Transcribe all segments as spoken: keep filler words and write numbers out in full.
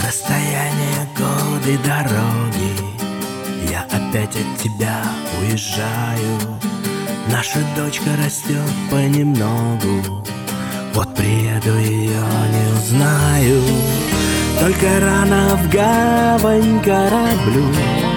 Расстояние, годы, дороги, я опять от тебя уезжаю. Наша дочка растет понемногу, вот приеду, ее не узнаю. Только рано в гавань кораблю.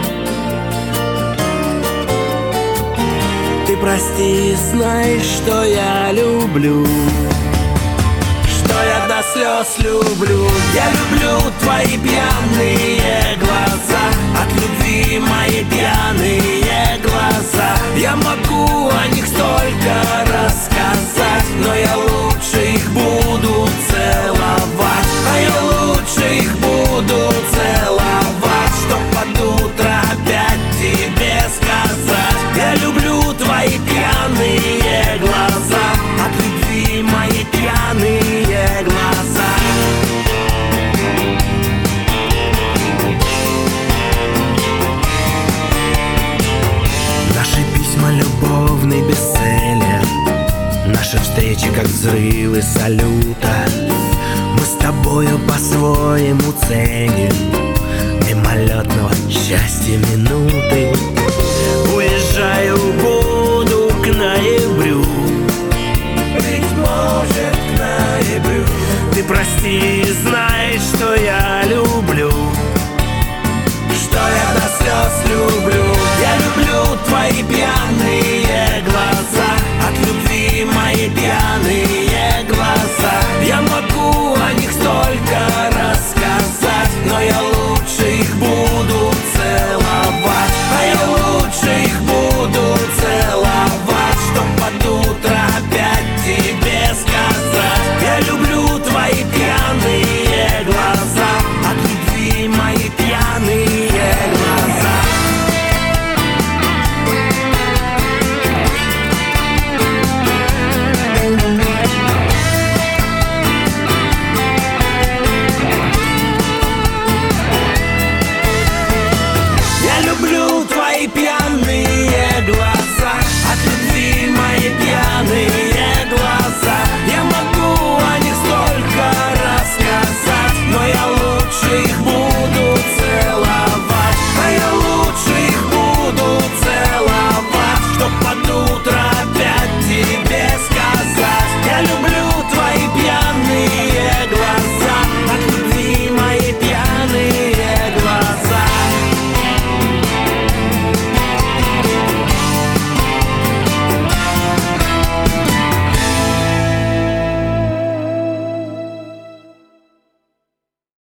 Ты прости, знай, что я люблю, что я до слез люблю. Я люблю твои пьяные глаза, от любви мои пьяные глаза. Я могу о них столько рассказать, но я лучше их буду целовать. А я лучше их буду целовать, чтоб под утро опять тебе сказать: я люблю твои пьяные глаза, от любви мои пьяные глаза. Наши письма любовный бестселлер, наши встречи как взрывы салюта. Мы с тобою по-своему ценим мимолетного счастья минуты. Уезжаю, буду к ноябрю, быть может, к ноябрю. Ты прости, знай,